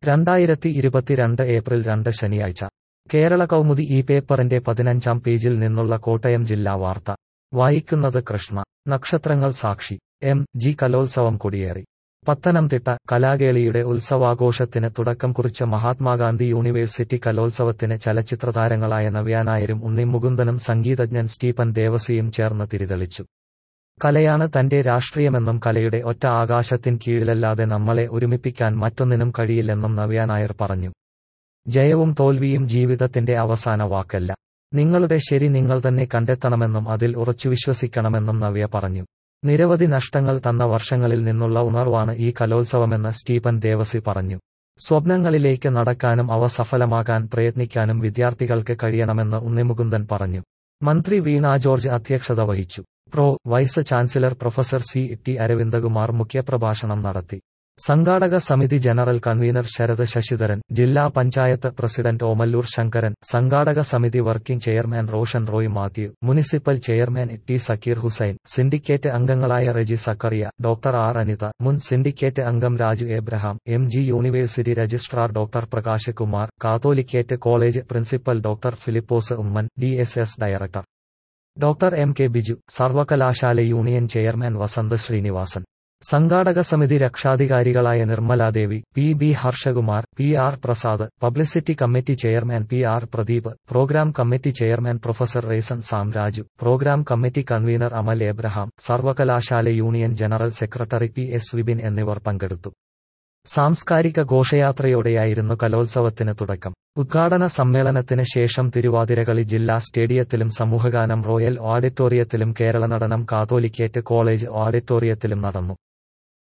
2022 April 2 ശനിയാഴ്ച കേരള കൗമുദി ഈ പേപ്പറിന്റെ 15-ാം പേജിൽ നിന്നുള്ള കോട്ടയം ജില്ലാ വാർത്ത വായിക്കുന്നത് കൃഷ്ണ. നക്ഷത്രങ്ങൾ സാക്ഷി. ജി കലോത്സവം കൊടിയേറി. പത്തനംതിട്ട. കലാകേളിയുടെ ഉത്സവാഘോഷത്തിന് തുടക്കം കുറിച്ച മഹാത്മാഗാന്ധി യൂണിവേഴ്സിറ്റി കലോത്സവത്തിന് ചലച്ചിത്രതാരങ്ങളായ നവ്യ നായരും ഉണ്ണി മുകുന്ദനും സംഗീതജ്ഞൻ സ്റ്റീഫൻ ദേവസിയും ചേർന്ന് തിരിതെളിച്ചു. കലയാണ് തന്റെ രാഷ്ട്രീയമെന്നും കലയുടെ ഒറ്റ ആകാശത്തിൻ കീഴിലല്ലാതെ നമ്മളെ ഒരുമിപ്പിക്കാൻ മറ്റൊന്നിനും കഴിയില്ലെന്നും നവ്യ നായർ പറഞ്ഞു. ജയവും തോൽവിയും ജീവിതത്തിന്റെ അവസാന വാക്കല്ല. നിങ്ങളുടെ ശരി നിങ്ങൾ തന്നെ കണ്ടെത്തണമെന്നും അതിൽ ഉറച്ചു വിശ്വസിക്കണമെന്നും നവ്യ പറഞ്ഞു. നിരവധി നഷ്ടങ്ങൾ തന്ന വർഷങ്ങളിൽ നിന്നുള്ള ഉണർവാണ് ഈ കലോത്സവമെന്ന് സ്റ്റീഫൻ ദേവസി പറഞ്ഞു. സ്വപ്നങ്ങളിലേക്ക് നടക്കാനും അവ സഫലമാക്കാൻ പ്രയത്നിക്കാനും വിദ്യാർത്ഥികൾക്ക് കഴിയണമെന്ന് ഉണ്ണിമുകുന്ദൻ പറഞ്ഞു. മന്ത്രി വീണ ജോർജ് അധ്യക്ഷത വഹിച്ചു. Vice chancellor professor CT Aravindakumar മുഖ്യപ്രഭാഷണം നടത്തി. സംഘാടക സമിതി ജനറൽ കൺവീനർ ശരത് ശശിധരൻ, ജില്ലാ പഞ്ചായത്ത് പ്രസിഡന്റ് ഓമല്ലൂർ ശങ്കരൻ, സംഘാടക സമിതി working chairman Roshan Roy Mathew, municipal chairman T Zakir Hussain, syndicate അംഗങ്ങളായ Reji Zachariah, doctor R Anitha, മുൻ സിൻഡിക്കേറ്റ് അംഗം Raju Abraham, MG university registrar doctor Prakash Kumar, Catholicate college principal doctor Philipose Oommen, DSS director doctor MK Biju, സർവകലാശാല യൂണിയൻ ചെയർമാൻ വസന്ത് ശ്രീനിവാസൻ, സംഘാടക സമിതി രക്ഷാധികാരികളായ Nirmaladevi, PB Harshakumar, PR Prasad, publicity committee chairman PR Pradeep, programme committee chairman professor Resan Samraju, programme committee convener അമൽ Abraham, സർവകലാശാല union general secretary PS Vipin എന്നിവർ പങ്കെടുത്തു. സാംസ്കാരിക ഘോഷയാത്രയോടെയായിരുന്നു കലോത്സവത്തിന് തുടക്കം. ഉദ്ഘാടന സമ്മേളനത്തിന് ശേഷം തിരുവാതിരകളി ജില്ലാ സ്റ്റേഡിയത്തിലും സമൂഹഗാനം റോയൽ ഓഡിറ്റോറിയത്തിലും കേരള നടനം കാത്തോലിക്കേറ്റ് കോളേജ് ഓഡിറ്റോറിയത്തിലും നടന്നു.